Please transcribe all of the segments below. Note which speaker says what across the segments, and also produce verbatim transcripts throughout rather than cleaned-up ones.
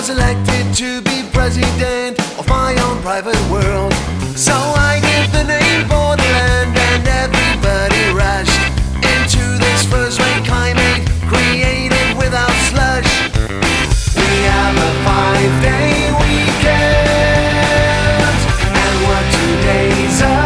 Speaker 1: was elected to be president of my own private world. So I give the name Borderland, and everybody rushed into this first-rate climate created without slush. We have a five-day weekend and work two days a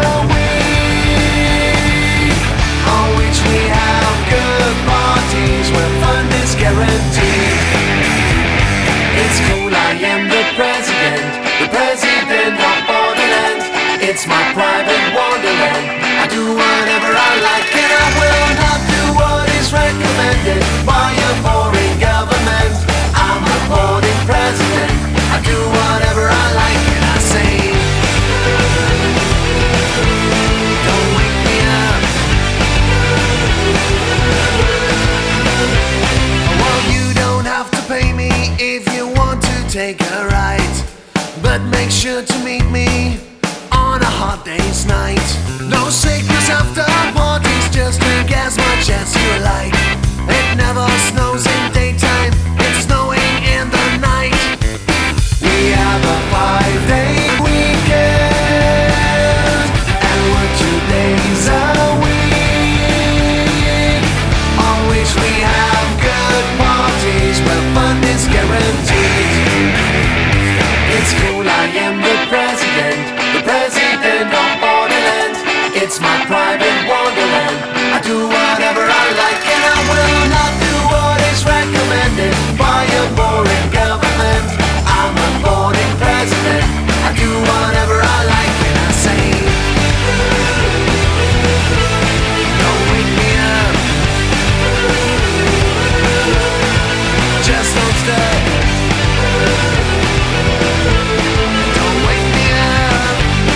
Speaker 1: week, on which we have good parties where fun is guaranteed. It's cool, I am the president, the president of Borderland. It's my private wonderland. I do whatever I like, and I will not do what is recommended by a boring government. I'm a boarding president. I do whatever I like, and I say, don't wake me up. Well, you don't have to pay me if you want to take a ride, but make sure to meet me on a hot day's night. No sickness after parties, just drink as much as you like. It never snows in daytime, it's snowing in the night. We have a five-day weekend and work two days a week, on which we have good parties where fun is guaranteed. It's cool, I am the president, the president of Borderland. It's my private wonderland. I do whatever I like, and I will not do what is recommended by a boring government. I'm a boarding president. I do whatever I like, and I say, don't wake me up. Just don't stay. Don't wake me up.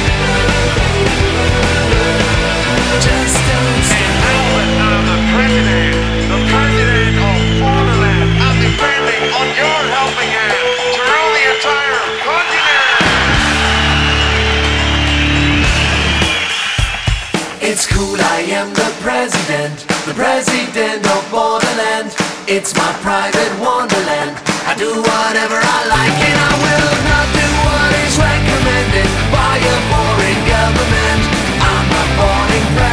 Speaker 1: Just don't stay.
Speaker 2: And now that I'm the president, the president of Borderland, I'm depending on your helping hand to rule the entire continent.
Speaker 1: It's cool, I am the president, the president of Borderland. It's my private wonderland. I do whatever I like, and I will not do what is recommended by a boring government. I'm a boring president.